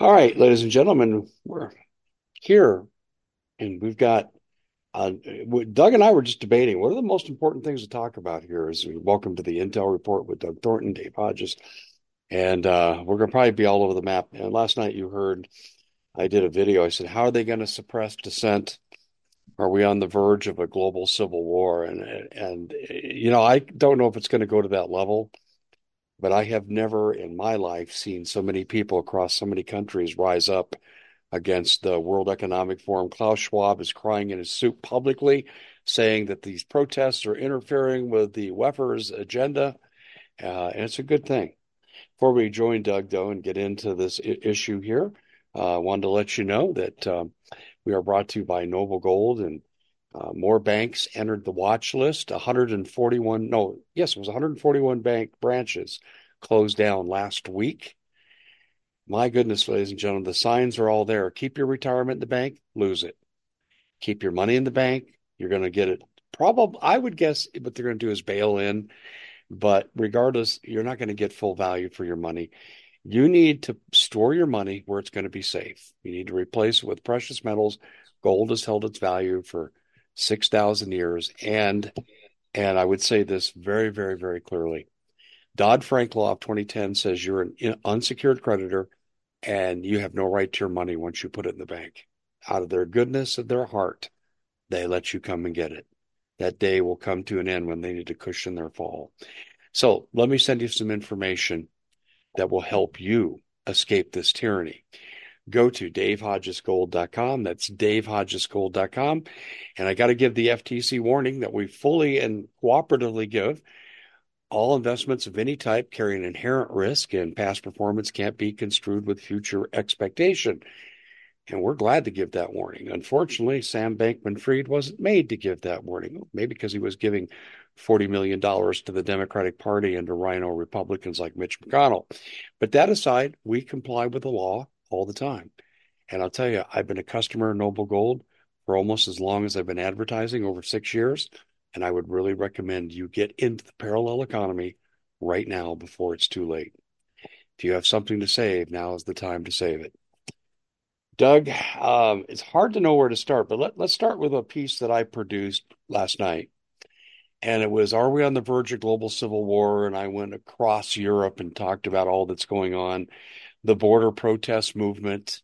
All right, ladies and gentlemen, we're here and we've got Doug and I were just debating what are the most important things to talk about here as we welcome to the Intel Report with Doug Thornton, Dave Hodges, and we're going to probably be all over the map. And last night you heard I did a video. I said, how are they going to suppress dissent? Are we on the verge of a global civil war? And I don't know if it's going to go to that level, but I have never in my life seen so many people across so many countries rise up against the World Economic Forum. Klaus Schwab is crying in his soup publicly, saying that these protests are interfering with the Weffer's agenda, and it's a good thing. Before we join Doug, though, and get into this issue here, I wanted to let you know that we are brought to you by Noble Gold, and more banks entered the watch list. 141, no, yes, it was 141 bank branches closed down last week. My goodness, ladies and gentlemen, the signs are all there. Keep your retirement in the bank, lose it. Keep your money in the bank. You're going to get it. Probably, I would guess what they're going to do is bail in, but regardless, you're not going to get full value for your money. You need to store your money where it's going to be safe. You need to replace it with precious metals. Gold has held its value for 6,000 years. And I would say this very, very, very clearly. Dodd-Frank Law of 2010 says you're an unsecured creditor and you have no right to your money once you put it in the bank. Out of their goodness of their heart, they let you come and get it. That day will come to an end when they need to cushion their fall. So let me send you some information that will help you escape this tyranny. Go to davehodgesgold.com. That's davehodgesgold.com. And I got to give the FTC warning that we fully and cooperatively give. All investments of any type carry an inherent risk, and past performance can't be construed with future expectation. And we're glad to give that warning. Unfortunately, Sam Bankman-Fried wasn't made to give that warning, maybe because he was giving $40 million to the Democratic Party and to rhino Republicans like Mitch McConnell. But that aside, we comply with the law all the time. And I'll tell you, I've been a customer of Noble Gold for almost as long as I've been advertising, over 6 years. And I would really recommend you get into the parallel economy right now before it's too late. If you have something to save, now is the time to save it. Doug, it's hard to know where to start, but let's start with a piece that I produced last night. And it was, are we on the verge of global civil war? And I went across Europe and talked about all that's going on, the border protest movement.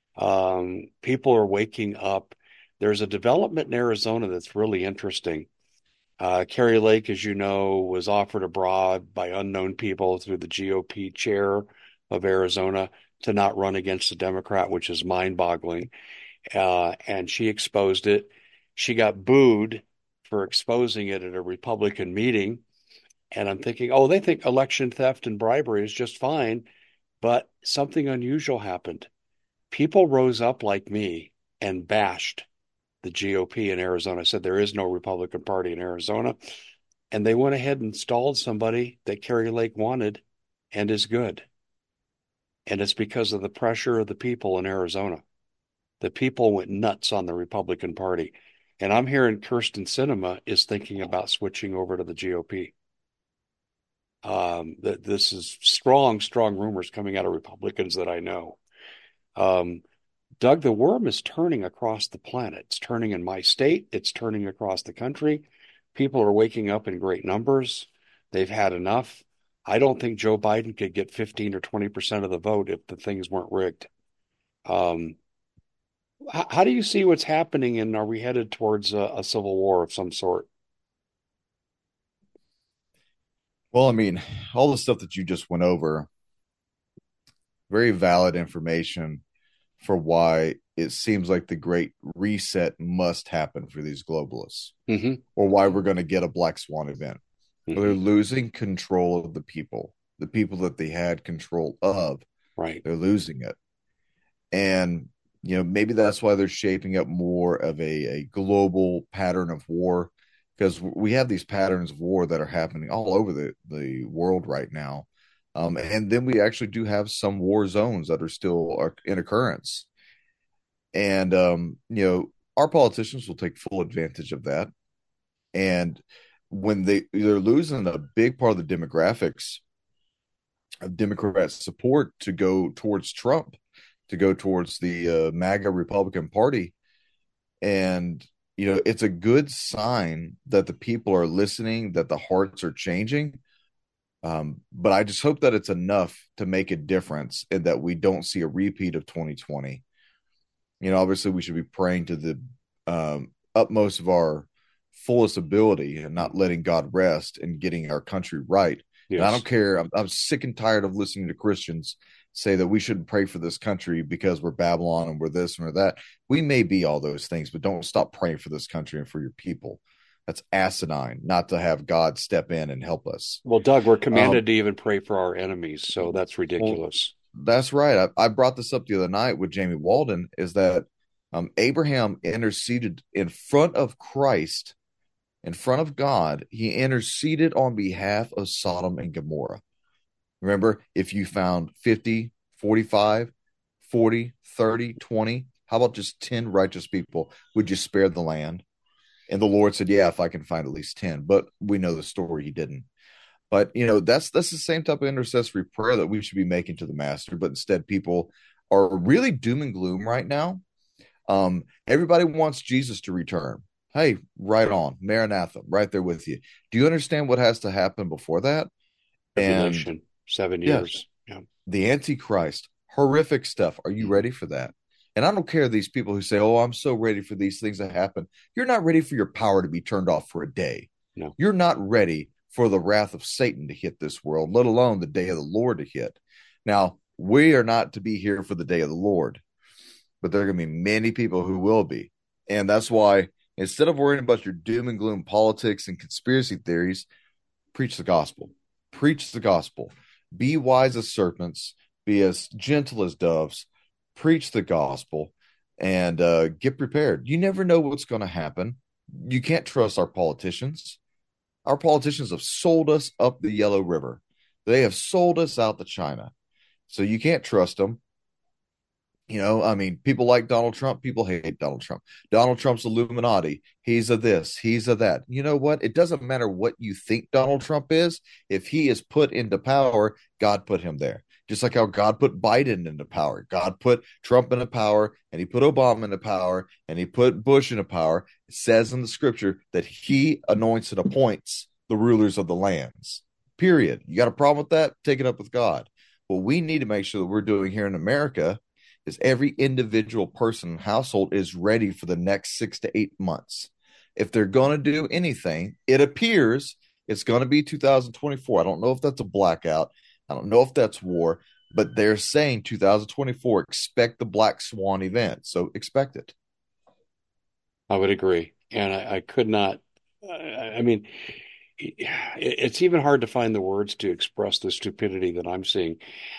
People are waking up. There's a development in Arizona that's really interesting. Kari Lake, as you know, was offered abroad by unknown people through the GOP chair of Arizona to not run against a Democrat, which is mind-boggling. And she exposed it. She got booed for exposing it at a Republican meeting. And I'm thinking, oh, they think election theft and bribery is just fine. But something unusual happened. People rose up like me and bashed the GOP in Arizona, said there is no Republican Party in Arizona. And they went ahead and installed somebody that Kari Lake wanted and is good. And it's because of the pressure of the people in Arizona. The people went nuts on the Republican Party. And I'm hearing Kyrsten Sinema is thinking about switching over to the GOP. This is strong, strong rumors coming out of Republicans that I know. Doug, the worm is turning across the planet. It's turning in my state. It's turning across the country. People are waking up in great numbers. They've had enough. I don't think Joe Biden could get 15 or 20% of the vote if the things weren't rigged. Um, how do you see what's happening, and are we headed towards a civil war of some sort? Well, I mean, all the stuff that you just went over, very valid information for why it seems like the great reset must happen for these globalists, Hmm. or why we're going to get a black swan event. They're Hmm. losing control of the people that they had control of. Right. They're losing it. And, maybe that's why they're shaping up more of a global pattern of war, because we have these patterns of war that are happening all over the world right now. And then we actually do have some war zones that are still in occurrence. And, our politicians will take full advantage of that. And when they're losing a big part of the demographics of Democrat support to go towards Trump, to go towards the MAGA Republican Party. And, it's a good sign that the people are listening, that the hearts are changing. But I just hope that it's enough to make a difference and that we don't see a repeat of 2020. Obviously, we should be praying to the utmost of our fullest ability and not letting God rest and getting our country right. And I Yes. don't care. I'm sick and tired of listening to Christians say that we shouldn't pray for this country because we're Babylon and we're this and we're that. We may be all those things, but don't stop praying for this country and for your people. That's asinine not to have God step in and help us. Well, Doug, we're Um, commanded to even pray for our enemies, so that's well, ridiculous. that's right. I brought this up the other night with Jamie Walden is that Abraham interceded in front of Christ, in front of God. He interceded on behalf of Sodom and Gomorrah. Remember, if you found 50, 45, 40, 30, 20, how about just 10 righteous people? Would you spare the land? And the Lord said, yeah, if I can find at least 10. But we know the story, he didn't. But that's the same type of intercessory prayer that we should be making to the master. But instead, people are really doom and gloom right now. Everybody wants Jesus to return. Hey, right on, Maranatha, right there with you. Do you understand what has to happen before that? And Tribulation, seven yes, years. Yeah. the Antichrist, horrific stuff. Are you Mhm. ready for that? And I don't care these people who say, "Oh, I'm so ready for these things to happen." You're not ready for your power to be turned off for a day. No. You're not ready for the wrath of Satan to hit this world, let alone the day of the Lord to hit. Now, we are not to be here for the day of the Lord, but there are going to be many people who will be. And that's why instead of worrying about your doom and gloom politics and conspiracy theories, preach the gospel. Preach the gospel. Be wise as serpents, be as gentle as doves, preach the gospel, and get prepared. You never know what's going to happen. You can't trust our politicians. Our politicians have sold us up the Yellow River. They have sold us out to China. So you can't trust them. I mean, people like Donald Trump, people hate Donald Trump. Donald Trump's Illuminati. He's a this, he's a that. You know what? It doesn't matter what you think Donald Trump is. If he is put into power, God put him there. Just like how God put Biden into power. God put Trump into power, and he put Obama into power, and he put Bush into power. It says in the scripture that he anoints and appoints the rulers of the lands. Period. You got a problem with that? Take it up with God. What we need to make sure that we're doing here in America is every individual person and household is ready for the next 6 to 8 months. If they're going to do anything, it appears it's going to be 2024. I don't know if that's a blackout. I don't know if that's war, but they're saying 2024, expect the Black Swan event. So expect it. I would agree. And I could not, I mean, it's even hard to find the words to express the stupidity that I'm seeing.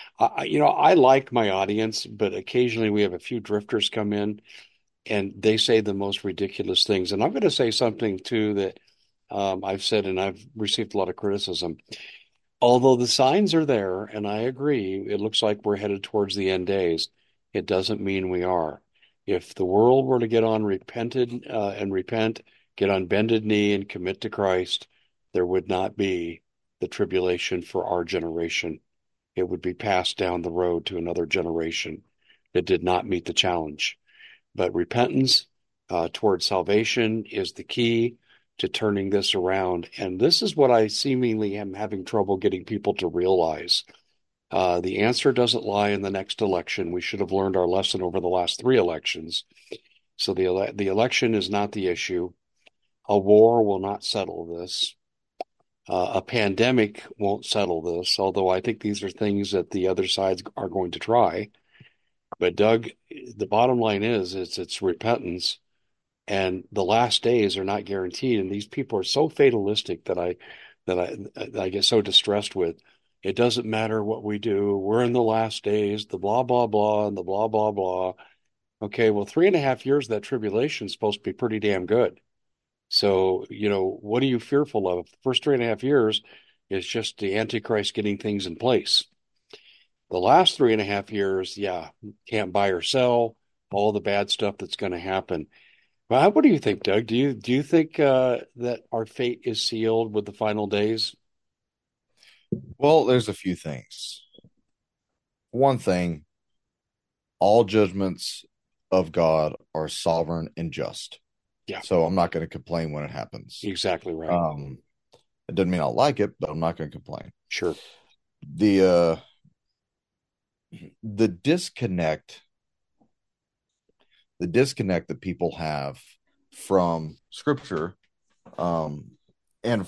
I like my audience, but occasionally we have a few drifters come in and they say the most ridiculous things. And I'm going to say something too that I've said and I've received a lot of criticism. Although the signs are there, and I agree, it looks like we're headed towards the end days. It doesn't mean we are. If the world were to get on repented and repent, get on bended knee and commit to Christ, there would not be the tribulation for our generation. It would be passed down the road to another generation that did not meet the challenge. But repentance towards salvation is the key to turning this around. And this is what I seemingly am having trouble getting people to realize. The answer doesn't lie in the next election. We should have learned our lesson over the last three elections. So the election is not the issue. A war will not settle this. A pandemic won't settle this, although I think these are things that the other sides are going to try. But Doug, the bottom line is it's repentance, and the last days are not guaranteed. And these people are so fatalistic that I get so distressed with. It doesn't matter what we do. We're in the last days, the blah blah blah and the blah blah blah. Okay, well, 3.5 years of that tribulation is supposed to be pretty damn good. So, what are you fearful of? The first 3.5 years is just the Antichrist getting things in place. The last 3.5 years, yeah, can't buy or sell, all the bad stuff that's going to happen. Well, what do you think, Doug? Do you think that our fate is sealed with the final days? Well, there's a few things. One thing, all judgments of God are sovereign and just. Yeah, So I'm not going to complain when it happens. exactly right. Um, it doesn't mean I like it, but I'm not going to complain. Sure. The uh, the disconnect, the disconnect that people have from Scripture, um, and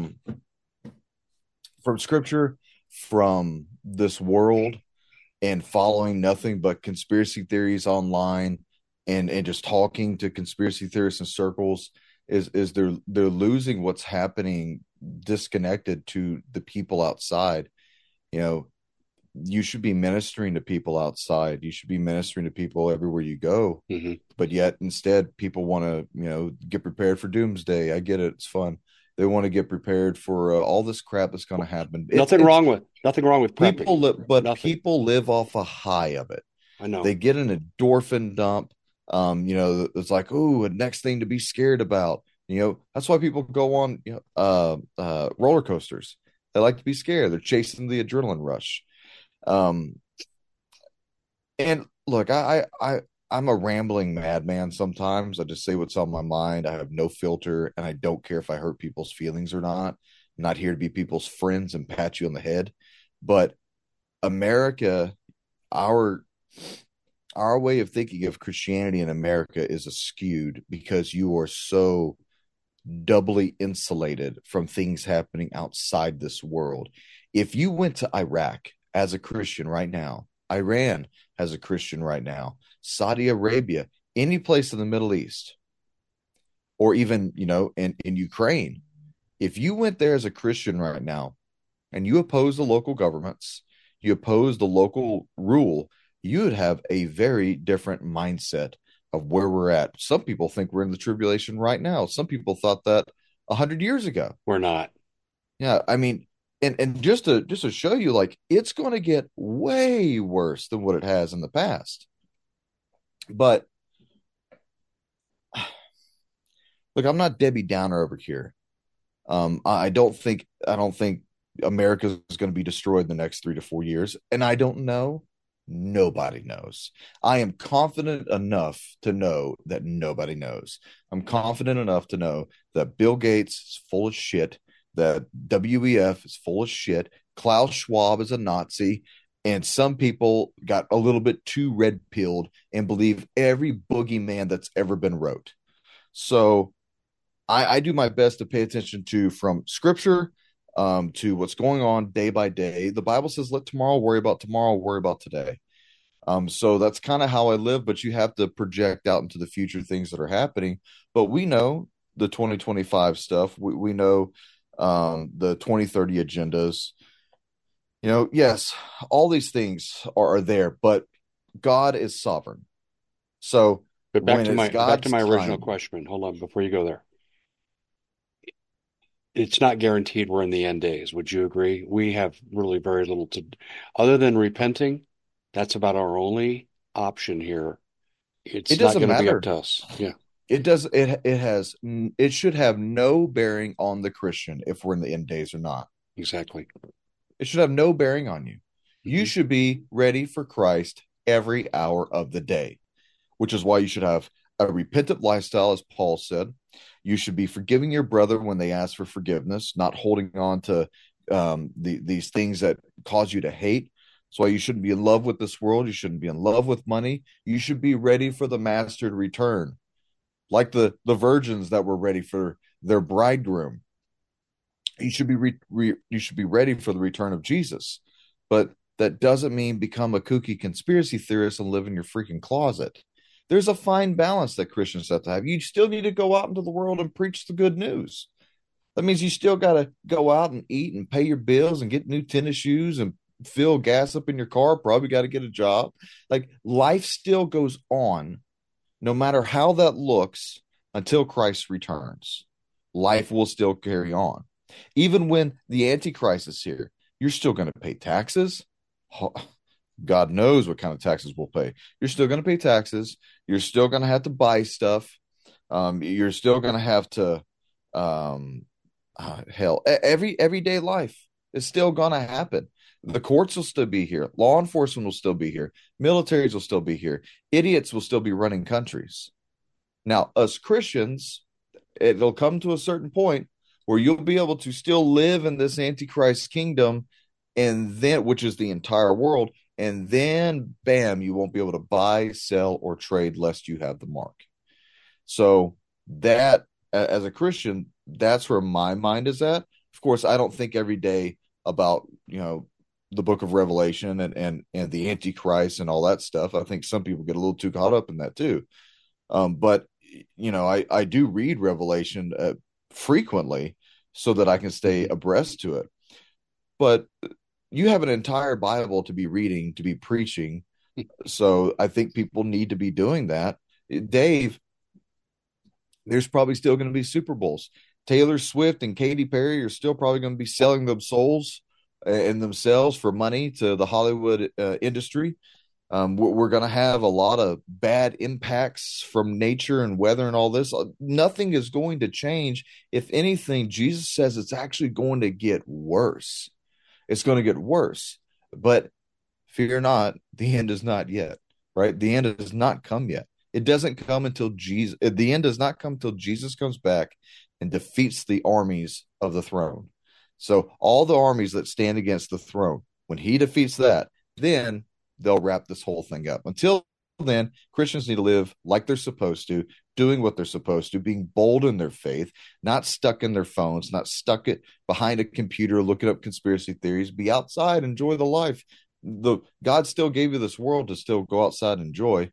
from Scripture, from this world, and following nothing but conspiracy theories online, and just talking to conspiracy theorists in circles, is they're losing what's happening, disconnected to the people outside. You know, you should be ministering to people outside. You should be ministering to people everywhere you go. Hmm. But yet instead people want to, get prepared for doomsday. I get it. It's fun. They want to get prepared for all this crap that's going to happen. It's Nothing wrong with prepping. but Nothing. people live off a high of it. I know. They get an endorphin dump. It's like, oh, next thing to be scared about. That's why people go on, roller coasters. They like to be scared. They're chasing the adrenaline rush. Um, and look, I'm a rambling madman sometimes. I just say what's on my mind. I have no filter, and I don't care if I hurt people's feelings or not. I'm not here to be people's friends and pat you on the head. But America, our our way of thinking of Christianity in America is skewed because you are so doubly insulated from things happening outside this world. If you went to Iraq as a Christian right now, Iran as a Christian right now, Saudi Arabia, any place in the Middle East, or even, in Ukraine, if you went there as a Christian right now and you oppose the local governments, you oppose the local rule, you would have a very different mindset of where we're at. Some people think we're in the tribulation right now. Some people thought that 100 years ago. We're not. Yeah, I mean, and just to show you, like, it's going to get way worse than what it has in the past. But look, I'm not Debbie Downer over here. I don't think America is going to be destroyed in the next 3 to 4 years, and I don't know. Nobody knows. I am confident enough to know that nobody knows. I'm confident enough to know that Bill Gates is full of shit, that WEF is full of shit, Klaus Schwab is a Nazi, and some people got a little bit too red pilled and believe every boogeyman that's ever been wrote. So I do my best to pay attention to from scripture, to what's going on day by day. The Bible says, let tomorrow, worry about today. So that's kind of how I live, but you have to project out into the future things that are happening. But we know the 2025 stuff. We know the 2030 agendas. Yes, all these things are there, but God is sovereign. So But when it's back to God's my original time, question. Hold on before you go there. It's not guaranteed we're in the end days. Would you agree? We have really very little to, other than repenting. That's about our only option here. it It's not doesn't going to be up matter. to us. Yeah, It should have no bearing on the Christian if we're in the end days or not. exactly. It should have no bearing on you. You Hmm. should be ready for Christ every hour of the day, which is why you should have a repentant lifestyle, as Paul said. You should be forgiving your brother when they ask for forgiveness, not holding on to these things that cause you to hate. That's why you shouldn't be in love with this world. You shouldn't be in love with money. You should be ready for the master to return, like the virgins that were ready for their bridegroom. You should be ready for the return of Jesus. But that doesn't mean become a kooky conspiracy theorist and live in your freaking closet. There's a fine balance that Christians have to have. You still need to go out into the world and preach the good news. That means you still got to go out and eat and pay your bills and get new tennis shoes and fill gas up in your car. Probably got to get a job. Like, life still goes on, no matter how that looks, until Christ returns. Life will still carry on. Even when the Antichrist is here, you're still going to pay taxes. God knows what kind of taxes we'll pay. You're still going to pay taxes. You're still going to have to buy stuff. You're still going to have to, hell, everyday life is still going to happen. The courts will still be here. Law enforcement will still be here. Militaries will still be here. Idiots will still be running countries. Now, us Christians, it'll come to a certain point where you'll be able to still live in this antichrist kingdom, and then, which is the entire world, and then bam, you won't be able to buy, sell, or trade lest you have the mark. So that, as a Christian, that's where my mind is at. Of course, I don't think every day about, the book of Revelation and the Antichrist and all that stuff. I think some people get a little too caught up in that too. But I do read Revelation frequently so that I can stay abreast to it. But you have an entire Bible to be reading, to be preaching. So I think people need to be doing that. Dave, there's probably still going to be Super Bowls. Taylor Swift and Katy Perry are still probably going to be selling them souls and themselves for money to the Hollywood industry. We're going to have a lot of bad impacts from nature and weather and all this. Nothing is going to change. If anything, Jesus says it's actually going to get worse. It's going to get worse. But fear not, the end is not yet, right? The end has not come yet. It doesn't come until Jesus, the end does not come until Jesus comes back and defeats the armies of the throne. So all the armies that stand against the throne, when he defeats that, then they'll wrap this whole thing up. Until then, Christians need to live like they're supposed to, doing what they're supposed to, being bold in their faith, not stuck in their phones, not stuck it behind a computer looking up conspiracy theories. Be outside, enjoy the life. God still gave you this world to still go outside and enjoy.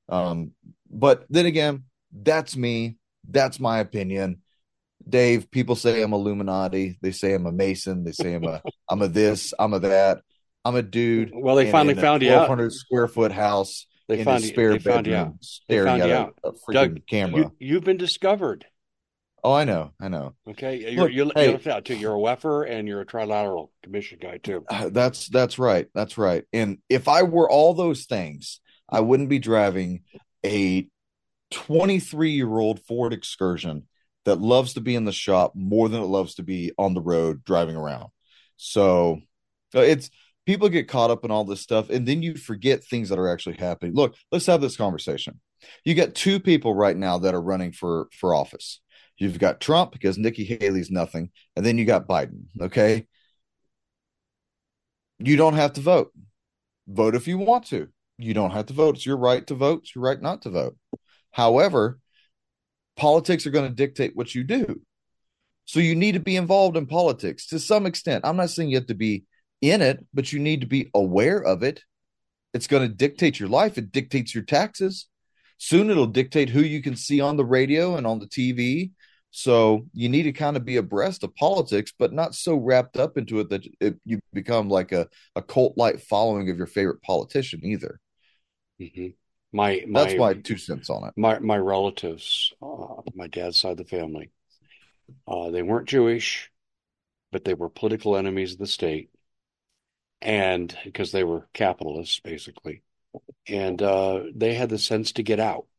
But then again, that's me. That's my opinion. Dave, people say I'm Illuminati. They say I'm a Mason. They say I'm a this, I'm a that. I'm a dude. Well, they finally in a found you out. 1,200 square foot house They in found his you. spare They found you bedroom, out. They staring found you at out. a freaking Doug, camera. you've been discovered. Oh, I know. Okay, Look, you're hey, left out too. You're a WEFer and you're a trilateral commission guy too. that's right. That's right. And if I were all those things, I wouldn't be driving a 23-year-old Ford Excursion that loves to be in the shop more than it loves to be on the road driving around. So it's people get caught up in all this stuff, and then you forget things that are actually happening. Look, let's have this conversation. You got two people right now that are running for office. You've got Trump because Nikki Haley's nothing, and then you got Biden. Okay, you don't have to vote. Vote if you want to. You don't have to vote. It's your right to vote. It's your right not to vote. However, politics are going to dictate what you do. So you need to be involved in politics to some extent. I'm not saying you have to be in it, but you need to be aware of it. It's going to dictate your life. It dictates your taxes. Soon it'll dictate who you can see on the radio and on the TV. So you need to kind of be abreast of politics, but not so wrapped up into it that you become like a cult-like following of your favorite politician either. Mm-hmm. That's my 2 cents on it. My relatives, my dad's side of the family, they weren't Jewish, but they were political enemies of the state, and because they were capitalists basically, and they had the sense to get out.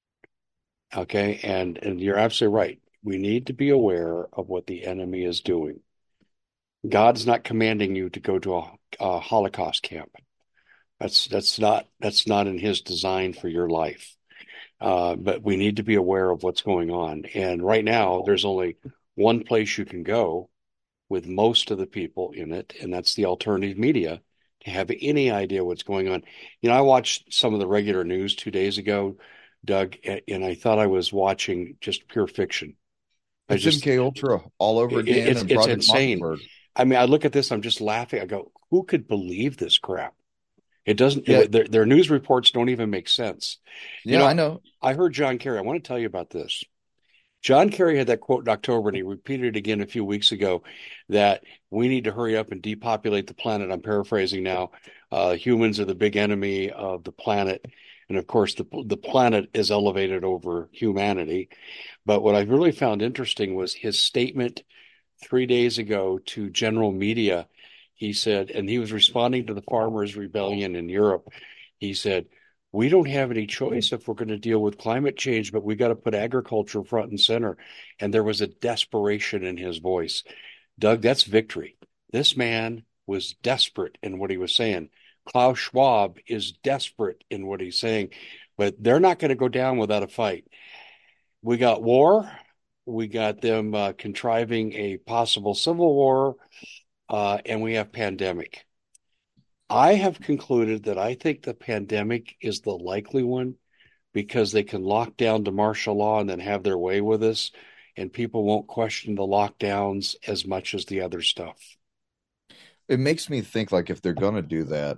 Okay, and you're absolutely right. We need to be aware of what the enemy is doing. God's not commanding you to go to a Holocaust camp. That's not in His design for your life. But we need to be aware of what's going on. And right now, there's only one place you can go with most of the people in it, and that's the alternative media to have any idea what's going on. I watched some of the regular news 2 days ago, Doug, and I thought I was watching just pure fiction. It's MK Ultra all over again and it's Project insane. Mockingbird. I mean, I look at this, I'm just laughing. I go, who could believe this crap? It doesn't. Yeah. Their news reports don't even make sense. Yeah, I know. I heard John Kerry. I want to tell you about this. John Kerry had that quote in October, and he repeated it again a few weeks ago, that we need to hurry up and depopulate the planet. I'm paraphrasing now. Humans are the big enemy of the planet. And of course, the planet is elevated over humanity. But what I really found interesting was his statement 3 days ago to general media. He said, and he was responding to the farmers' rebellion in Europe. He said, we don't have any choice if we're going to deal with climate change, but we got to put agriculture front and center. And there was a desperation in his voice. Doug, that's victory. This man was desperate in what he was saying. Klaus Schwab is desperate in what he's saying, but they're not going to go down without a fight. We got war. We got them contriving a possible civil war, and we have pandemic. I have concluded that I think the pandemic is the likely one because they can lock down to martial law and then have their way with us, and people won't question the lockdowns as much as the other stuff. It makes me think like if they're going to do that,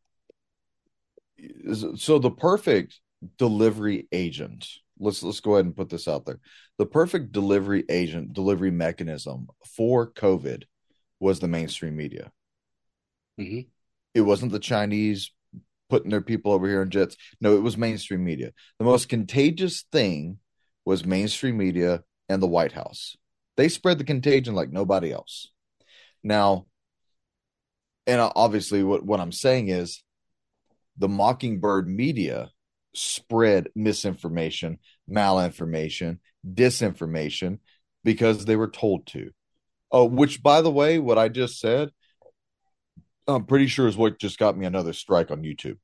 so the perfect delivery agent, let's go ahead and put this out there. The perfect delivery agent, delivery mechanism for COVID was the mainstream media. Mm-hmm. It wasn't the Chinese putting their people over here in jets. No, it was mainstream media. The most contagious thing was mainstream media and the White House. They spread the contagion like nobody else. Now, and obviously what I'm saying is the Mockingbird media spread misinformation, malinformation, disinformation because they were told to. Oh, which by the way, what I just said, I'm pretty sure is what just got me another strike on YouTube.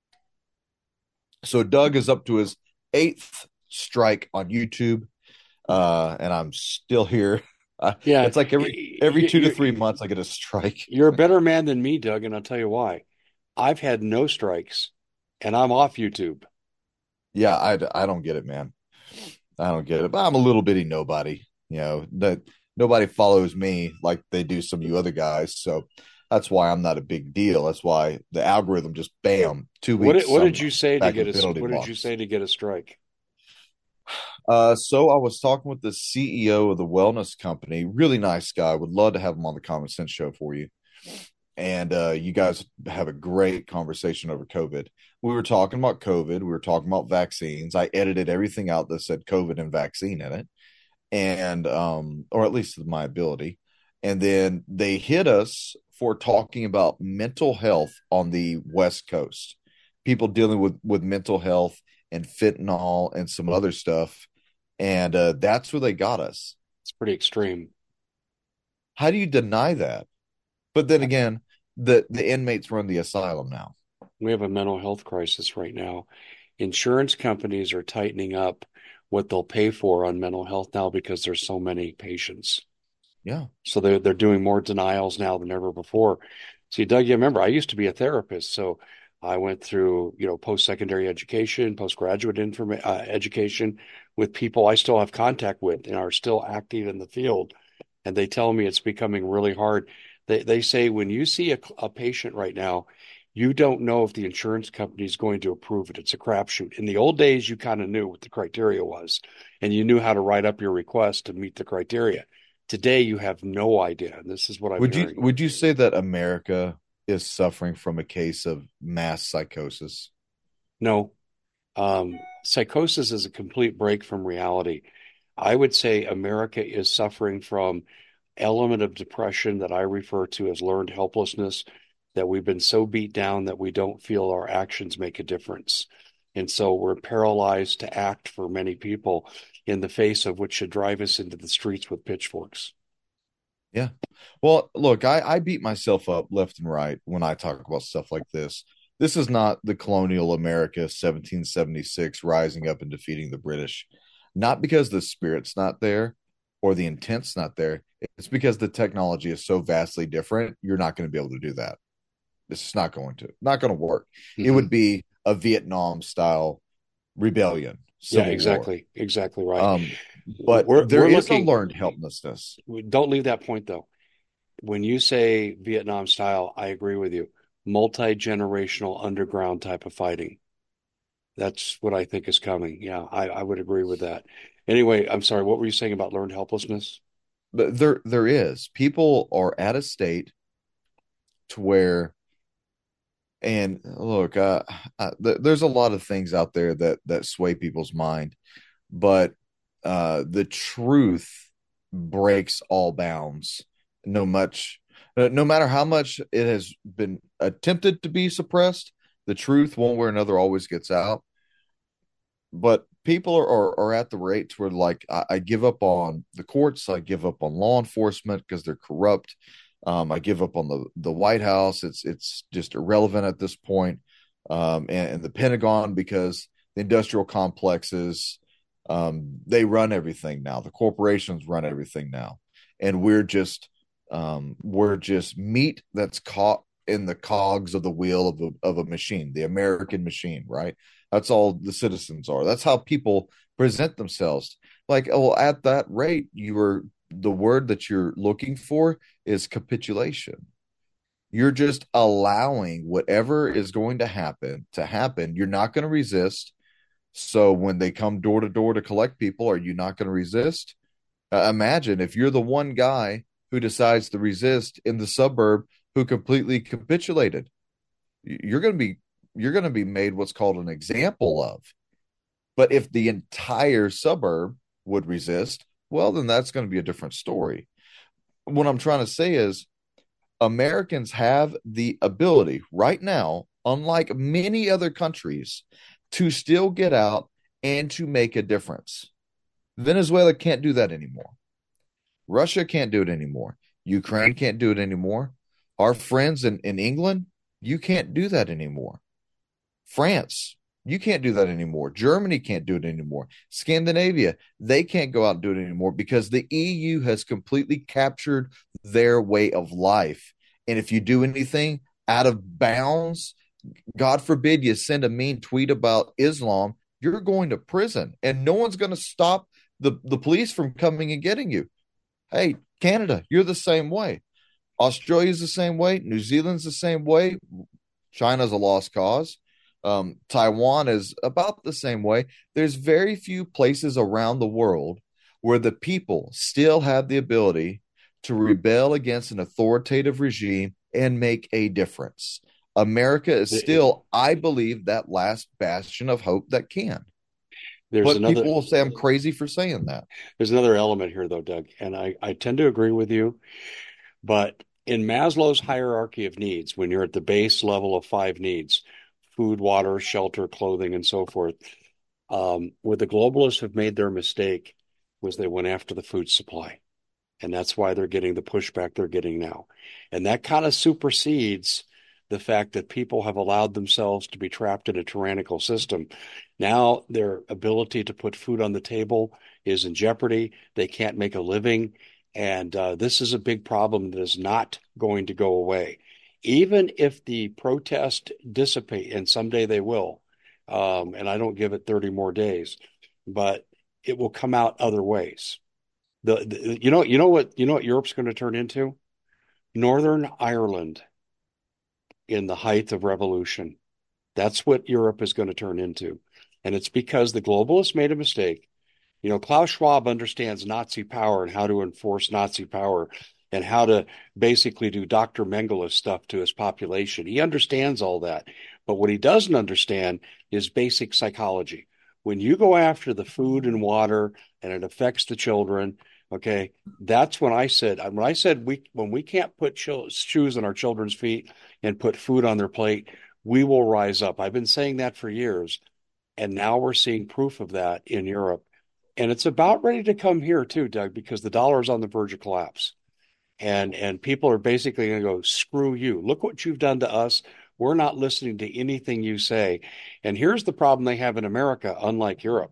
So Doug is up to his 8th strike on YouTube, and I'm still here. Yeah, It's like every 2 to 3 months I get a strike. you're a better man than me, Doug, and I'll tell you why. I've had no strikes, and I'm off YouTube. Yeah, I don't get it, man. I don't get it. But I'm a little bitty nobody. That nobody follows me like they do some of you other guys. So that's why I'm not a big deal. That's why the algorithm just bam, 2 weeks. What did you say to back get in penalty what did you box. say to get a strike? So I was talking with the CEO of the wellness company. Really nice guy. Would love to have him on the Common Sense Show for you. And you guys have a great conversation over COVID. We were talking about COVID. We were talking about vaccines. I edited everything out that said COVID and vaccine in it, and or at least to my ability. And then they hit us for talking about mental health on the West Coast, people dealing with mental health and fentanyl and some other stuff, and that's where they got us. It's pretty extreme. How do you deny that? But then again, the inmates run the asylum now. We have a mental health crisis right now. Insurance companies are tightening up what they'll pay for on mental health now because there's so many patients. Yeah. So they're doing more denials now than ever before. See, Doug, you remember I used to be a therapist, so I went through post-secondary education, postgraduate education with people I still have contact with and are still active in the field, and they tell me it's becoming really hard. They say when you see a patient right now, you don't know if the insurance company is going to approve it. It's a crapshoot. In the old days, you kind of knew what the criteria was, and you knew how to write up your request to meet the criteria. Today, you have no idea. And this is what I'm Would you hearing. would you say that America is suffering from a case of mass psychosis? No, psychosis is a complete break from reality. I would say America is suffering from element of depression that I refer to as learned helplessness, that we've been so beat down that we don't feel our actions make a difference. And so we're paralyzed to act for many people in the face of which should drive us into the streets with pitchforks. Yeah. Well, look, I beat myself up left and right when I talk about stuff like this. This is not the colonial America 1776 rising up and defeating the British. Not because the spirit's not there or the intent's not there. It's because the technology is so vastly different. You're not going to be able to do that. This is not going to work. It Mm-hmm. would be a Vietnam style rebellion, Yeah, civil war. exactly right. Um, but there We're is a looking. learned helplessness. Don't leave that point though. When you say Vietnam style, I agree with you. Multi-generational underground type of fighting. That's what I think is coming. Yeah, I would agree with that. Anyway, I'm sorry. What were you saying about learned helplessness? But there is people are at a state to where, and look, there's a lot of things out there that sway people's mind, but the truth breaks all bounds. No matter how much it has been attempted to be suppressed, the truth one way or another always gets out. But people are at the rates where like I give up on the courts, I give up on law enforcement because they're corrupt. I give up on the White House. It's just irrelevant at this point. And the Pentagon, because the industrial complexes, they run everything now. The corporations run everything now, and we're just meat that's caught in the cogs of the wheel of a machine, the American machine, right? That's all the citizens are. That's how people present themselves. Like, oh, at that rate, the word that you're looking for is capitulation. You're just allowing whatever is going to happen to happen. You're not going to resist. So when they come door to door to collect people, are you not going to resist? Imagine if you're the one guy who decides to resist in the suburb who completely capitulated. You're going to be made what's called an example of. But if the entire suburb would resist, well, then that's going to be a different story. What I'm trying to say is Americans have the ability right now, unlike many other countries, to still get out and to make a difference. Venezuela can't do that anymore. Russia can't do it anymore. Ukraine can't do it anymore. Our friends in England, you can't do that anymore. France, you can't do that anymore. Germany can't do it anymore. Scandinavia, they can't go out and do it anymore because the EU has completely captured their way of life. And if you do anything out of bounds, God forbid you send a mean tweet about Islam, you're going to prison and no one's going to stop the police from coming and getting you. Hey, Canada, you're the same way. Australia's the same way. New Zealand's the same way. China's a lost cause. Taiwan is about the same way. There's very few places around the world where the people still have the ability to rebel against an authoritative regime and make a difference. America is still, I believe, that last bastion of hope that can. There's But another people will say I'm crazy for saying that. there's another element here though, Doug, and I tend to agree with you, but in Maslow's hierarchy of needs, when you're at the base level of five needs, food, water, shelter, clothing, and so forth, where the globalists have made their mistake was they went after the food supply. And that's why they're getting the pushback they're getting now. And that kind of supersedes the fact that people have allowed themselves to be trapped in a tyrannical system. Now their ability to put food on the table is in jeopardy. They can't make a living. And this is a big problem that is not going to go away. Even if the protest dissipate, and someday they will, and I don't give it 30 more days, but it will come out other ways. You know what Europe's going to turn into? Northern Ireland in the height of revolution. That's what Europe is going to turn into. And it's because the globalists made a mistake. You know, Klaus Schwab understands Nazi power and how to enforce Nazi power and how to basically do Dr. Mengele stuff to his population. He understands all that. But what he doesn't understand is basic psychology. When you go after the food and water and it affects the children, okay, that's when I said, when we can't put shoes on our children's feet and put food on their plate, we will rise up. I've been saying that for years. And now we're seeing proof of that in Europe. And it's about ready to come here too, Doug, because the dollar is on the verge of collapse. And people are basically going to go, screw you. Look what you've done to us. We're not listening to anything you say. And here's the problem they have in America, unlike Europe.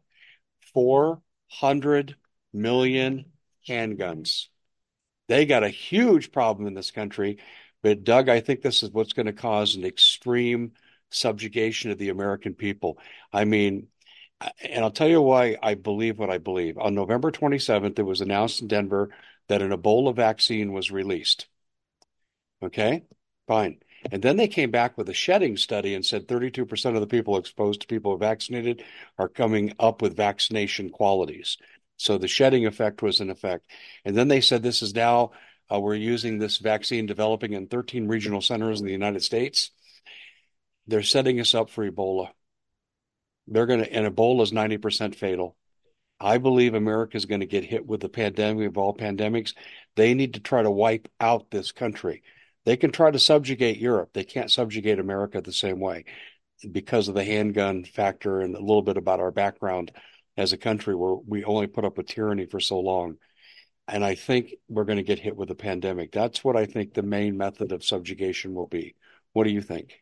400 million handguns. They got a huge problem in this country. But Doug, I think this is what's going to cause an extreme subjugation of the American people. I mean, and I'll tell you why I believe what I believe. On November 27th, it was announced in Denver that an Ebola vaccine was released. Okay, fine. And then they came back with a shedding study and said 32% of the people exposed to people vaccinated are coming up with vaccination qualities. So the shedding effect was in effect. And then they said this is now, we're using this vaccine developing in 13 regional centers in the United States. They're setting us up for Ebola. And Ebola is 90% fatal. I believe America is going to get hit with the pandemic of all pandemics. They need to try to wipe out this country. They can try to subjugate Europe. They can't subjugate America the same way because of the handgun factor and a little bit about our background as a country where we only put up with tyranny for so long. And I think we're going to get hit with a pandemic. That's what I think the main method of subjugation will be. What do you think?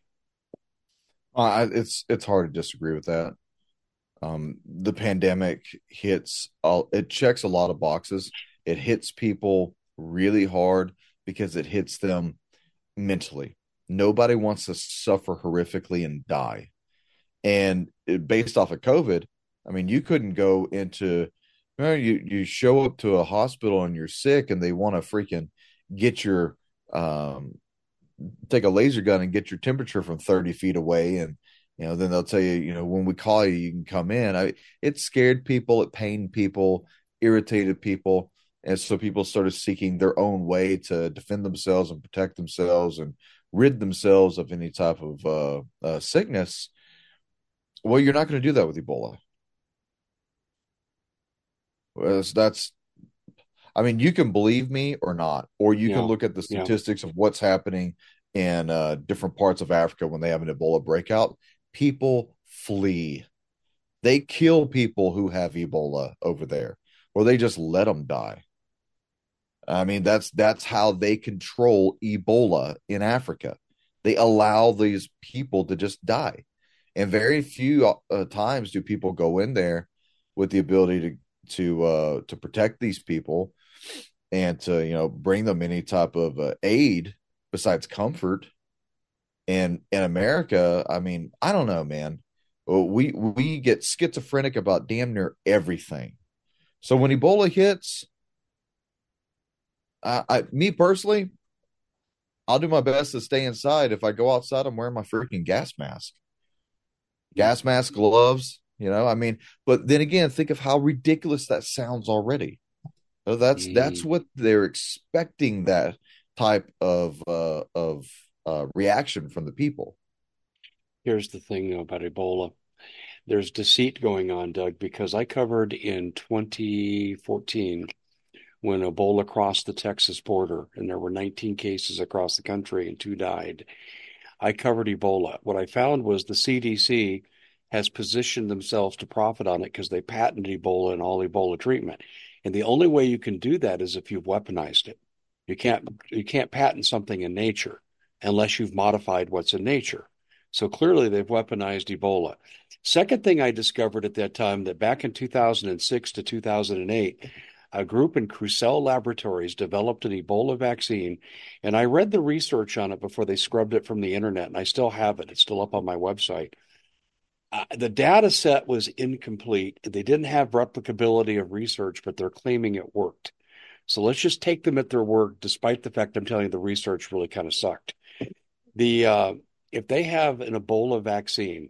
It's hard to disagree with that. The pandemic hits all, it checks a lot of boxes. It hits people really hard because it hits them mentally. Nobody wants to suffer horrifically and die. And based off of COVID, I mean, you couldn't go into, you show up to a hospital and you're sick and they want to freaking get your, um, take a laser gun and get your temperature from 30 feet away. And, then they'll tell you, when we call you, you can come in. It scared people, it pained people, irritated people. And so people started seeking their own way to defend themselves and protect themselves and rid themselves of any type of sickness. Well, you're not going to do that with Ebola. That's, I mean, you can believe me or not, or you can Yeah, look at the yeah. statistics of what's happening in different parts of Africa when they have an Ebola breakout. People flee. They kill people who have Ebola over there, or they just let them die. I mean, that's how they control Ebola in Africa. They allow these people to just die, and very few times do people go in there with the ability to protect these people and to bring them any type of aid besides comfort. And in America, I mean, I don't know, man. We get schizophrenic about damn near everything. So when Ebola hits, me personally, I'll do my best to stay inside. If I go outside, I'm wearing my freaking gas mask, gloves. I mean, but then again, think of how ridiculous that sounds already. That's Mm. what they're expecting, that type of reaction from the people. Here's the thing though, about Ebola. There's deceit going on, Doug, because I covered in 2014 when Ebola crossed the Texas border and there were 19 cases across the country and two died. I covered Ebola. What I found was the CDC has positioned themselves to profit on it because they patented Ebola and all Ebola treatment. And the only way you can do that is if you've weaponized it. You can't patent something in nature unless you've modified what's in nature. So clearly they've weaponized Ebola. Second thing I discovered at that time that back in 2006 to 2008, a group in Crucell Laboratories developed an Ebola vaccine, and I read the research on it before they scrubbed it from the internet, and I still have it. It's still up on my website. The data set was incomplete. They didn't have replicability of research, but they're claiming it worked. So let's just take them at their word, despite the fact I'm telling you the research really kind of sucked. The If they have an Ebola vaccine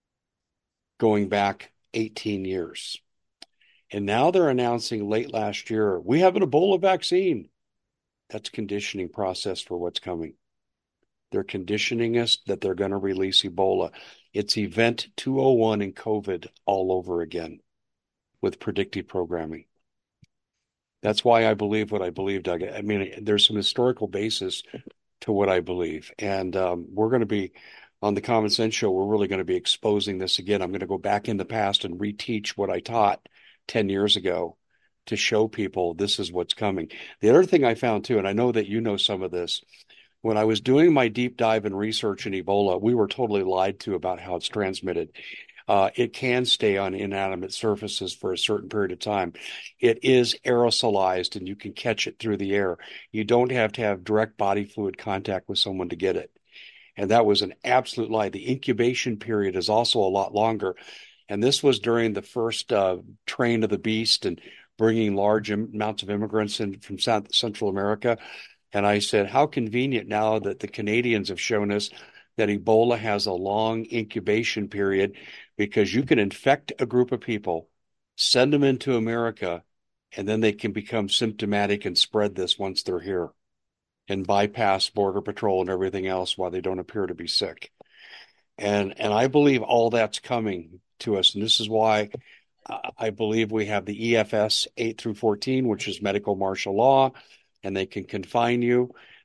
going back 18 years, and now they're announcing late last year, we have an Ebola vaccine. That's conditioning process for what's coming. They're conditioning us that they're going to release Ebola. It's Event 201 in COVID all over again with predictive programming. That's why I believe what I believe, Doug. I mean, there's some historical basis to what I believe. And we're going to be on the Common Sense Show. We're really going to be exposing this again. I'm going to go back in the past and reteach what I taught 10 years ago to show people this is what's coming. The other thing I found too, and I know that you know some of this, when I was doing my deep dive and research in Ebola, we were totally lied to about how it's transmitted. It can stay on inanimate surfaces for a certain period of time. It is aerosolized and you can catch it through the air. You don't have to have direct body fluid contact with someone to get it. And that was an absolute lie. The incubation period is also a lot longer. And this was during the first train of the beast and bringing large amounts of immigrants in from Central America. And I said, how convenient now that the Canadians have shown us that Ebola has a long incubation period because you can infect a group of people, send them into America, and then they can become symptomatic and spread this once they're here and bypass border patrol and everything else while they don't appear to be sick. And I believe all that's coming to us. And this is why I believe we have the EFS 8 through 14, which is medical martial law, and they can confine you.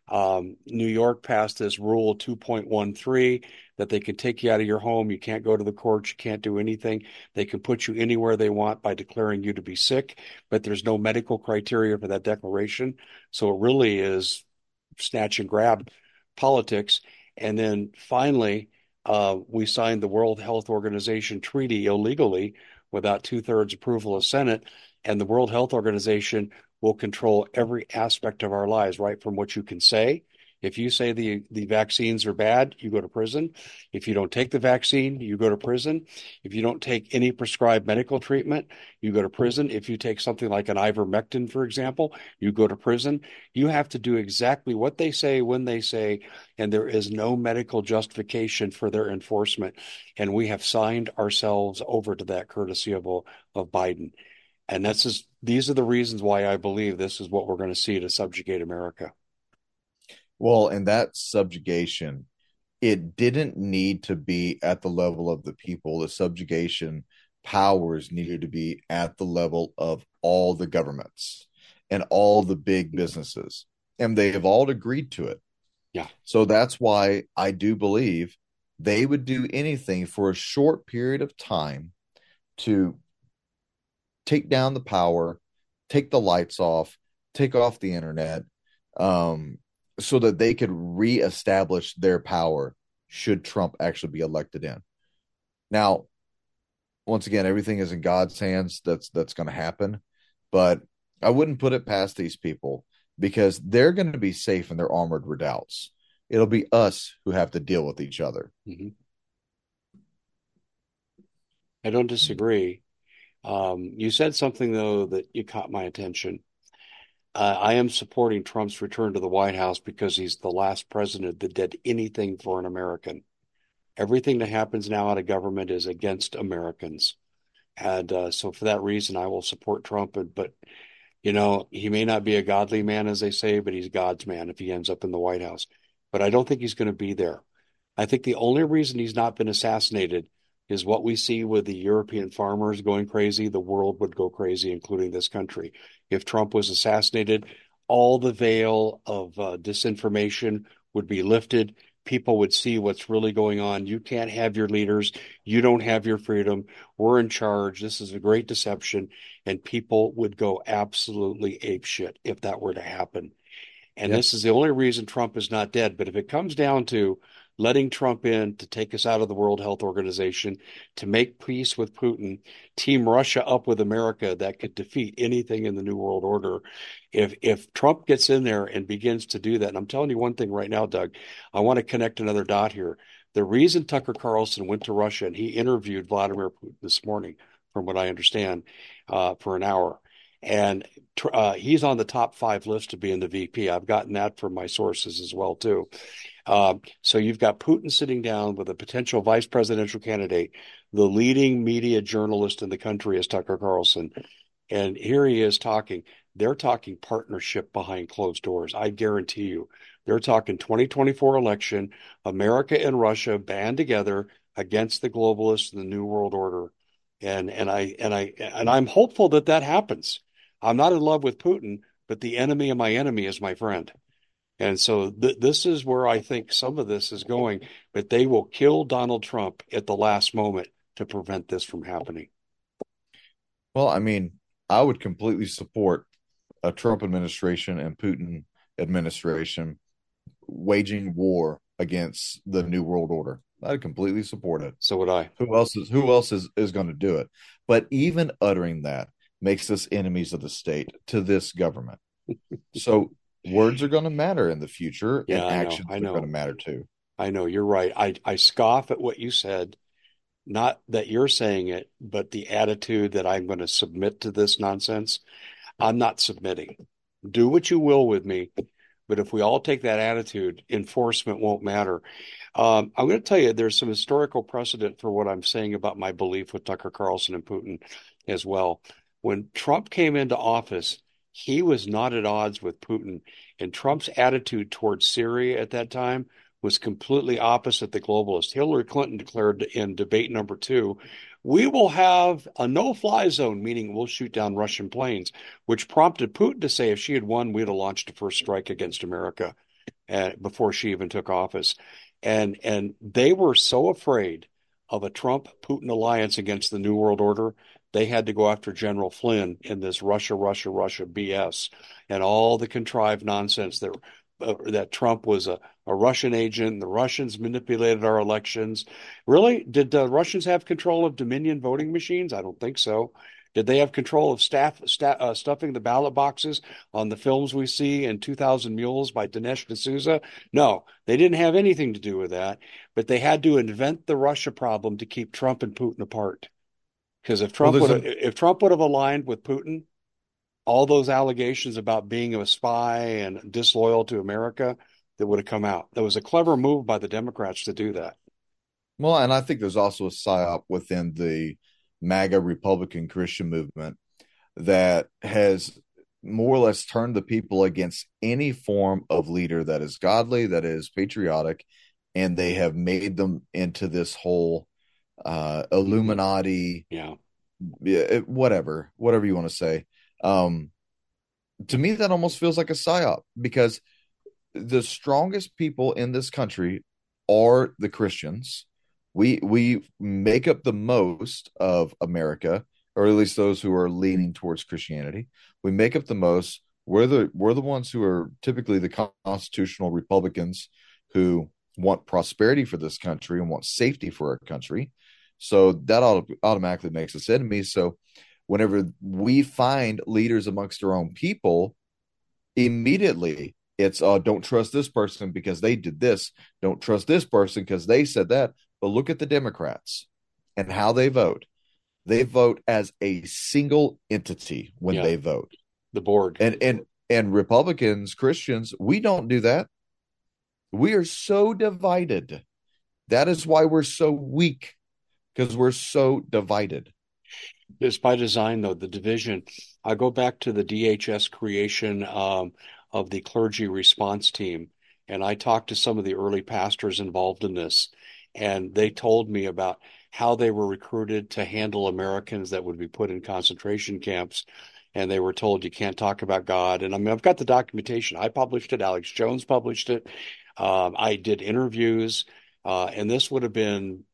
New York passed this rule 2.13 that they can take you out of your home. You can't go to the courts. You can't do anything. They can put you anywhere they want by declaring you to be sick, but there's no medical criteria for that declaration. So it really is snatch and grab politics. And then finally, we signed the World Health Organization treaty illegally without two-thirds approval of Senate. And the World Health Organization will control every aspect of our lives, right from what you can say. If you say the vaccines are bad, you go to prison. If you don't take the vaccine, you go to prison. If you don't take any prescribed medical treatment, you go to prison. If you take something like an ivermectin, for example, you go to prison. You have to do exactly what they say when they say, and there is no medical justification for their enforcement. And we have signed ourselves over to that courtesy of Biden. And these are the reasons why I believe this is what we're going to see to subjugate America. Well, and that subjugation, it didn't need to be at the level of the people. The subjugation powers needed to be at the level of all the governments and all the big businesses. And they have all agreed to it. Yeah. So that's why I do believe they would do anything for a short period of time to take down the power, take the lights off, take off the internet, so that they could reestablish their power should Trump actually be elected in. Now, once again, everything is in God's hands. That's going to happen, but I wouldn't put it past these people because they're going to be safe in their armored redoubts. It'll be us who have to deal with each other. Mm-hmm. I don't disagree. You said something, though, that you caught my attention. I am supporting Trump's return to the White House because he's the last president that did anything for an American. Everything that happens now out of government is against Americans. And so for that reason, I will support Trump. But, he may not be a godly man, as they say, but he's God's man if he ends up in the White House. But I don't think he's going to be there. I think the only reason he's not been assassinated is what we see with the European farmers going crazy. The world would go crazy, including this country. If Trump was assassinated, all the veil of disinformation would be lifted. People would see what's really going on. You can't have your leaders. You don't have your freedom. We're in charge. This is a great deception. And people would go absolutely apeshit if that were to happen. And Yeah. this is the only reason Trump is not dead. But if it comes down to letting Trump in to take us out of the World Health Organization, to make peace with Putin, team Russia up with America that could defeat anything in the New World Order. If Trump gets in there and begins to do that, and I'm telling you one thing right now, Doug, I want to connect another dot here. The reason Tucker Carlson went to Russia and he interviewed Vladimir Putin this morning, from what I understand, for an hour. And he's on the top 5 list to be in the VP. I've gotten that from my sources as well, too. So you've got Putin sitting down with a potential vice presidential candidate. The leading media journalist in the country is Tucker Carlson. And here he is talking. They're talking partnership behind closed doors. I guarantee you. They're talking 2024 election, America and Russia band together against the globalists and the New World Order. And I'm hopeful that happens. I'm not in love with Putin, but the enemy of my enemy is my friend. And so this is where I think some of this is going, but they will kill Donald Trump at the last moment to prevent this from happening. Well, I mean, I would completely support a Trump administration and Putin administration waging war against the New World Order. I'd completely support it. So would I. Who else is going to do it? But even uttering that makes us enemies of the state to this government. So words are going to matter in the future, Yeah, and actions I are know. going to matter too. I know you're right. I scoff at what you said, not that you're saying it, but the attitude that I'm going to submit to this nonsense. I'm not submitting. Do what you will with me, but if we all take that attitude, enforcement won't matter. I'm going to tell you, there's some historical precedent for what I'm saying about my belief with Tucker Carlson and Putin as well. When Trump came into office, he was not at odds with Putin, and Trump's attitude towards Syria at that time was completely opposite the globalists. Hillary Clinton declared in debate number 2, we will have a no-fly zone, meaning we'll shoot down Russian planes, which prompted Putin to say if she had won, we'd have launched a first strike against America. before she even took office. And they were so afraid of a Trump-Putin alliance against the New World Order, they had to go after General Flynn in this Russia BS and all the contrived nonsense that Trump was a Russian agent. The Russians manipulated our elections. Really? Did the Russians have control of Dominion voting machines? I don't think so. Did they have control of stuffing the ballot boxes on the films we see in 2000 Mules by Dinesh D'Souza? No, they didn't have anything to do with that, but they had to invent the Russia problem to keep Trump and Putin apart. Because Well, there's a if Trump would have aligned with Putin, all those allegations about being a spy and disloyal to America that would have come out. That was a clever move by the Democrats to do that. well, and I think there's also a psyop within the MAGA Republican Christian movement that has more or less turned the people against any form of leader that is godly, that is patriotic, and they have made them into this whole Illuminati, Yeah. whatever you want to say. Um, to me, that almost feels like a psyop because the strongest people in this country are the Christians. We make up the most of America, or at least those who are leaning towards Christianity. We make up the most. We're the ones who are typically the constitutional Republicans who want prosperity for this country and want safety for our country. So that automatically makes us enemies. So whenever we find leaders amongst our own people, immediately it's don't trust this person because they did this, don't trust this person because they said that. But look at the Democrats and how they vote as a single entity when Yeah. they vote. The board. And Republicans, Christians, we don't do that. We are so divided. That is why we're so weak, because we're so divided. It's by design, though, the division. I go back to the DHS creation of the clergy response team, and I talked to some of the early pastors involved in this, and they told me about how they were recruited to handle Americans that would be put in concentration camps. And they were told you can't talk about God. And I mean, I've got the documentation. I published it. Alex Jones published it. I did interviews, and this would have been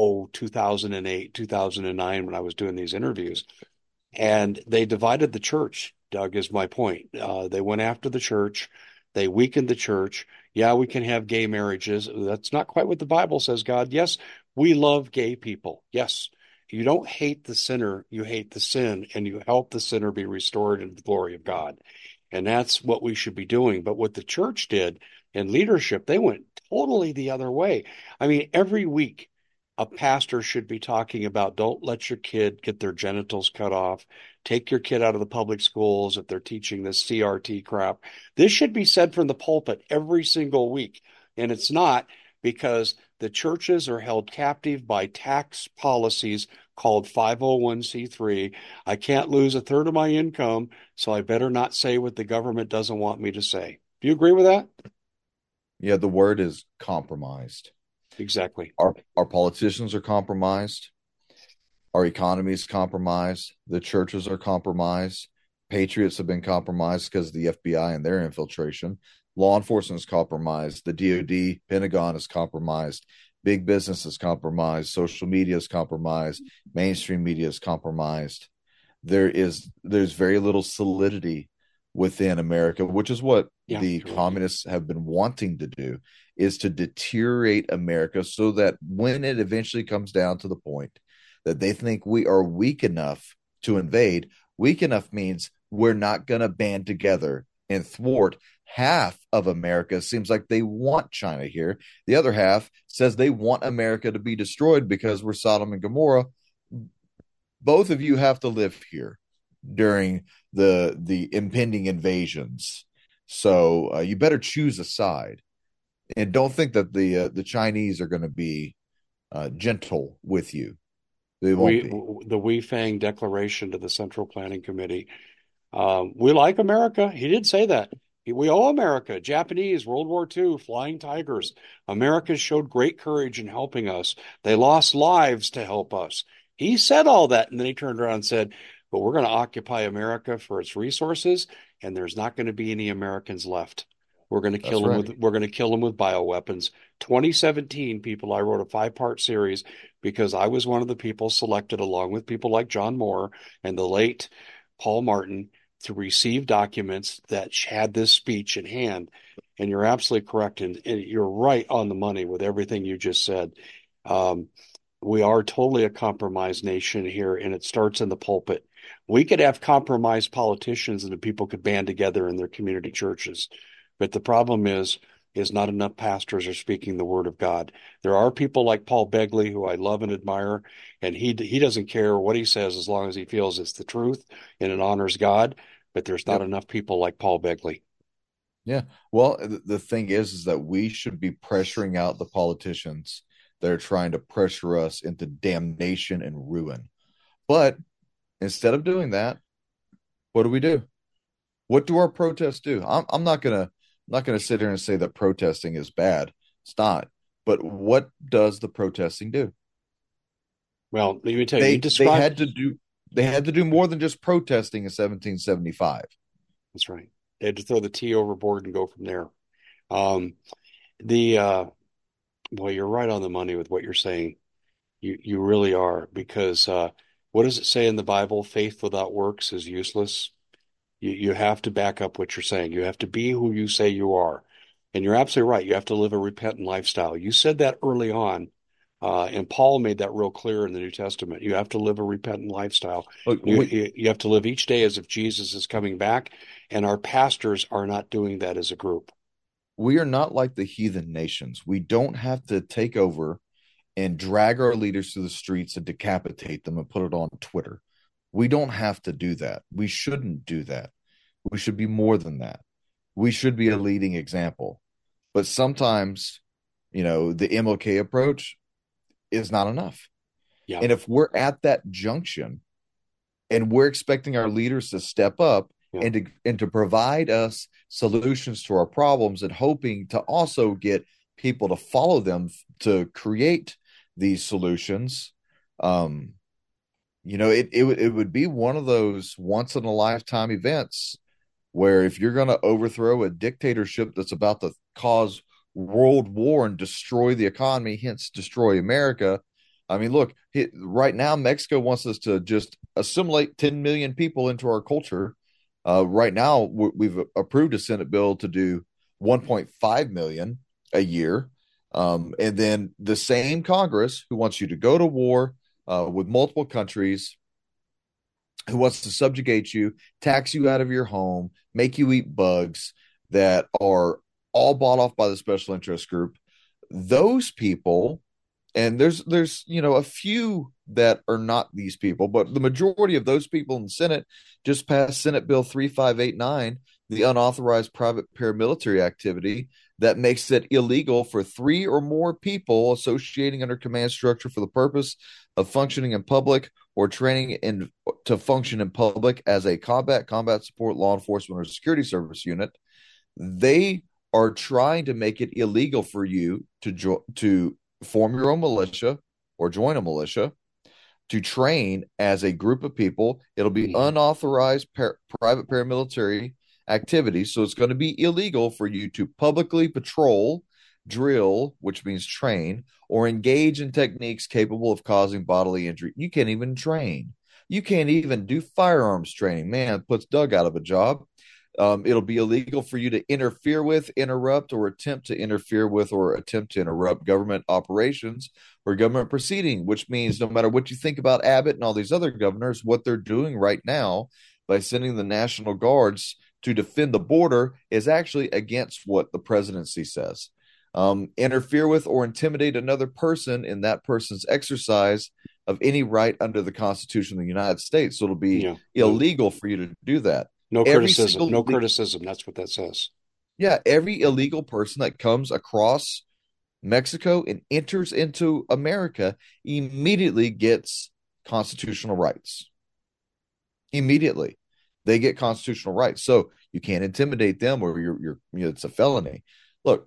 2008, 2009 when I was doing these interviews. And they divided the church, Doug, is my point. They went after the church. They weakened the church. Yeah, we can have gay marriages. That's not quite what the Bible says, God. Yes, we love gay people. Yes. You don't hate the sinner, you hate the sin, and you help the sinner be restored into the glory of God. And that's what we should be doing. But what the church did in leadership, they went totally the other way. I mean, every week, a pastor should be talking about don't let your kid get their genitals cut off. Take your kid out of the public schools if they're teaching this CRT crap. This should be said from the pulpit every single week. And it's not, because the churches are held captive by tax policies called 501c3. I can't lose a third of my income, so I better not say what the government doesn't want me to say. Do you agree with that? Yeah, the word is compromised. Exactly. Our politicians are compromised. Our economy is compromised. The churches are compromised. Patriots have been compromised because of the FBI and their infiltration. Law enforcement is compromised. The DoD, Pentagon is compromised. Big business is compromised. Social media is compromised. Mainstream media is compromised. There's very little solidity within America, which is what the communists have been wanting to do, is to deteriorate America so that when it eventually comes down to the point that they think we are weak enough to invade, weak enough means we're not going to band together and thwart half of America. Seems like they want China here. The other half says they want America to be destroyed because we're Sodom and Gomorrah. Both of you have to live here during the impending invasions. So you better choose a side, and don't think that the Chinese are going to be gentle with you. They won't be. The Wei Fang Declaration to the Central Planning Committee. We like America. He did say that. We owe America. Japanese, World War II, Flying Tigers. America showed great courage in helping us. They lost lives to help us. He said all that, and then he turned around and said, but we're going to occupy America for its resources, and there's not going to be any Americans left. That's right. We're going to kill them with bioweapons. 2017, people, I wrote a 5-part series because I was one of the people selected along with people like John Moore and the late Paul Martin to receive documents that had this speech in hand. And you're absolutely correct, and you're right on the money with everything you just said. Um, we are totally a compromised nation here, and it starts in the pulpit. We could have compromised politicians, and the people could band together in their community churches. But the problem is not enough pastors are speaking the word of God. There are people like Paul Begley, who I love and admire, and he doesn't care what he says as long as he feels it's the truth and it honors God. But there's not Yep. enough people like Paul Begley. Yeah. Well, the thing is that we should be pressuring out the politicians that are trying to pressure us into damnation and ruin. But instead of doing that, what do? What do our protests do? I'm not gonna sit here and say that protesting is bad. It's not. But what does the protesting do? Well, let me tell you, you They described. had to do more than just protesting in 1775. That's right. They had to throw the tea overboard and go from there. Um, the Boy, you're right on the money with what you're saying. You really are, because what does it say in the Bible? Faith without works is useless. You have to back up what you're saying. You have to be who you say you are. And you're absolutely right. You have to live a repentant lifestyle. You said that early on, and Paul made that real clear in the New Testament. You have to live a repentant lifestyle. Look, You have to live each day as if Jesus is coming back, and our pastors are not doing that as a group. we are not like the heathen nations. We don't have to take over and drag our leaders to the streets and decapitate them and put it on Twitter. We don't have to do that. We shouldn't do that. We should be more than that. We should be a leading example. But sometimes, the MLK approach is not enough. Yeah, And if we're at that junction and we're expecting our leaders to step up yeah. and to provide us solutions to our problems and hoping to also get people to follow them to create these solutions, um, it would be one of those once in a lifetime events where if you're going to overthrow a dictatorship that's about to cause world war and destroy the economy, hence destroy America. I mean, look, right now Mexico wants us to just assimilate 10 million people into our culture. Right now, we've approved a Senate bill to do 1.5 million a year. And then the same Congress who wants you to go to war with multiple countries, who wants to subjugate you, tax you out of your home, make you eat bugs that are all bought off by the special interest group. Those people, and there's a few that are not these people, but the majority of those people in the Senate just passed Senate Bill 3589, the unauthorized private paramilitary activity that makes it illegal for three or more people associating under command structure for the purpose of functioning in public or training in to function in public as a combat support, law enforcement, or security service unit. They are trying to make it illegal for you to form your own militia or join a militia, to train as a group of people. It'll be unauthorized private paramilitary activities. So it's going to be illegal for you to publicly patrol, drill, which means train, or engage in techniques capable of causing bodily injury. You can't even train. You can't even do firearms training. Man, it puts Doug out of a job. It'll be illegal for you to interfere with, interrupt, or attempt to interfere with or attempt to interrupt government operations or government proceeding, which means no matter what you think about Abbott and all these other governors, what they're doing right now by sending the National Guards to defend the border is actually against what the presidency says. Interfere with or intimidate another person in that person's exercise of any right under the Constitution of the United States. So it'll be Yeah. illegal for you to do that. No Every criticism. single No criticism. That's what that says. Yeah, every illegal person that comes across Mexico and enters into America immediately gets constitutional rights. Immediately, they get constitutional rights. So you can't intimidate them, or it's a felony. Look,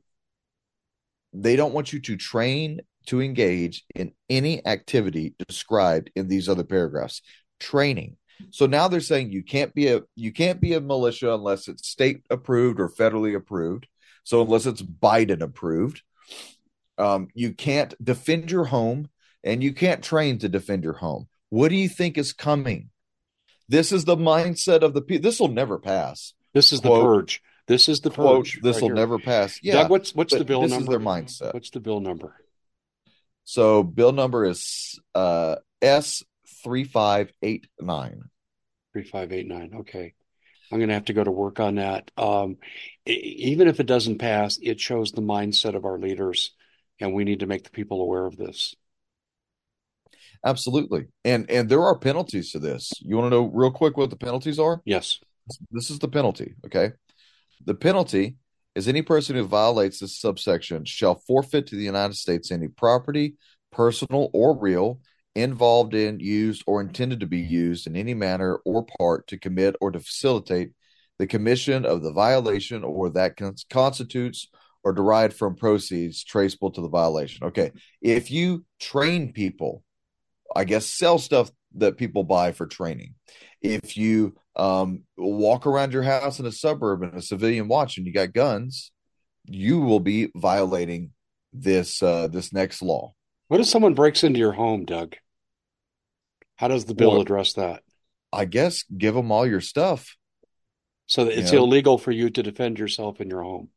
they don't want you to train to engage in any activity described in these other paragraphs. Training. So now they're saying you can't be a militia unless it's state approved or federally approved. So unless it's Biden approved, you can't defend your home and you can't train to defend your home. What do you think is coming? This is the mindset of the people. This will never pass. This is the Quote, purge. This is the quote, purge this right will here. never pass. Doug, Yeah, what's the but bill this is their number? mindset. What's the bill number? So bill number is S 3589. 3589. Okay. I'm going to have to go to work on that. Even if it doesn't pass, it shows the mindset of our leaders, and we need to make the people aware of this. Absolutely. And there are penalties to this. You want to know real quick what the penalties are? Yes. This is the penalty, okay? The penalty is any person who violates this subsection shall forfeit to the United States any property, personal or real, involved in, used, or intended to be used in any manner or part to commit or to facilitate the commission of the violation or that constitutes or derived from proceeds traceable to the violation. Okay. If you train people, I guess sell stuff that people buy for training. If you walk around your house in a suburb in a civilian watch and you got guns, you will be violating this next law. What if someone breaks into your home, Doug? How does the bill Well, address that? I guess give them all your stuff. So that You it's know, illegal for you to defend yourself in your home.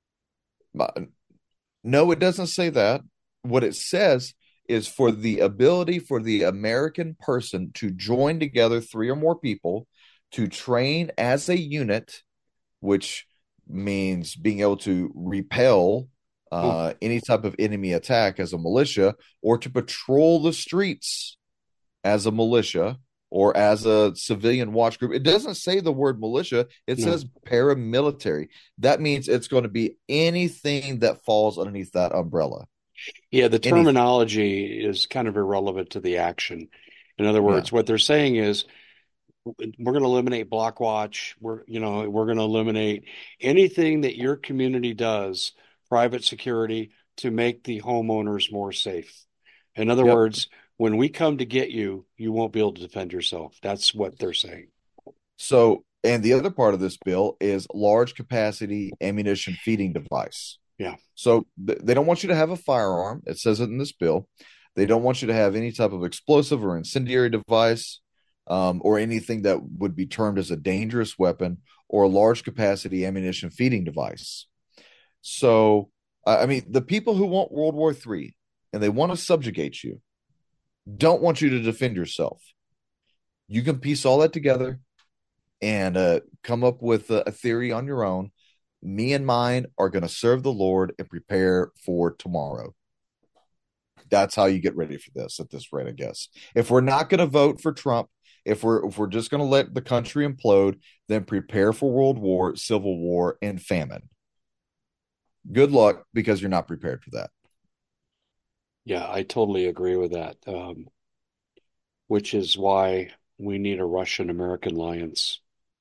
no, it doesn't say that. What it says is for the ability for the American person to join together three or more people to train as a unit, which means being able to repel Oh, any type of enemy attack as a militia, or to patrol the streets as a militia or as a civilian watch group. It doesn't say the word militia, it no. says paramilitary. That means it's going to be anything that falls underneath that umbrella. Yeah, the Anything. terminology is kind of irrelevant to the action. In other Yeah. words, what they're saying is we're going to eliminate block watch. We're going to eliminate anything that your community does, private security, to make the homeowners more safe. In other Yep. words, when we come to get you, you won't be able to defend yourself. That's what they're saying. So, and the other part of this bill is large capacity ammunition feeding device. Yeah. So they don't want you to have a firearm. It says it in this bill. They don't want you to have any type of explosive or incendiary device, or anything that would be termed as a dangerous weapon or a large capacity ammunition feeding device. So, I mean, the people who want World War III and they want to subjugate you don't want you to defend yourself. You can piece all that together and come up with a theory on your own. Me and mine are going to serve the Lord and prepare for tomorrow. That's how you get ready for this at this rate, I guess. If we're not going to vote for Trump, if we're just going to let the country implode, then prepare for world war, civil war, and famine. Good luck because you're not prepared for that. Yeah, I totally agree with that. Which is why we need a Russian American alliance.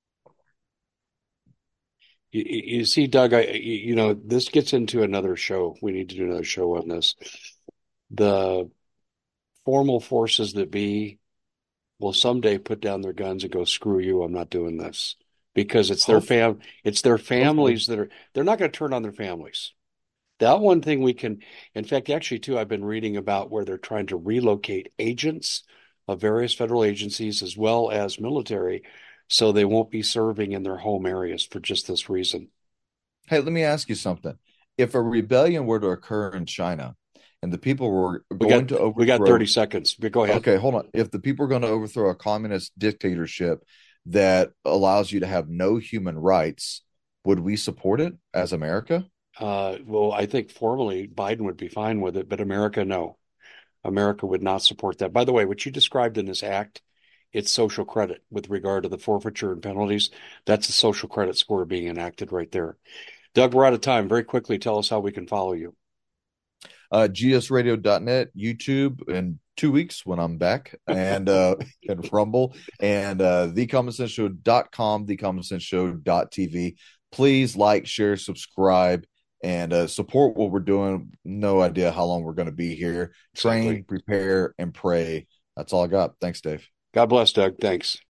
You see, Doug, this gets into another show. We need to do another show on this. The formal forces that be will someday put down their guns and go, screw you, I'm not doing this. Because Hopefully, it's their hopefully. families they're not going to turn on their families. That one thing we can, in fact, actually, too, I've been reading about where they're trying to relocate agents of various federal agencies as well as military, so they won't be serving in their home areas for just this reason. Hey, let me ask you something. If a rebellion were to occur in China and the people were We going got to we got 30 overthrow, seconds. Go ahead. okay, hold on. If the people are going to overthrow a communist dictatorship that allows you to have no human rights, would we support it as America? Well, I think formally Biden would be fine with it, but America, no. America would not support that. By the way, what you described in this act, it's social credit with regard to the forfeiture and penalties. That's a social credit score being enacted right there. Doug, we're out of time. Very quickly, tell us how we can follow you. GSradio.net, YouTube in 2 weeks when I'm back, and and Rumble, and thecommonsenseshow.com, thecommonsenseshow.tv. Please like, share, subscribe, and support what we're doing. No idea how long we're going to be here. Exactly. Train, prepare, and pray. That's all I got. Thanks, Dave. God bless, Doug. Thanks.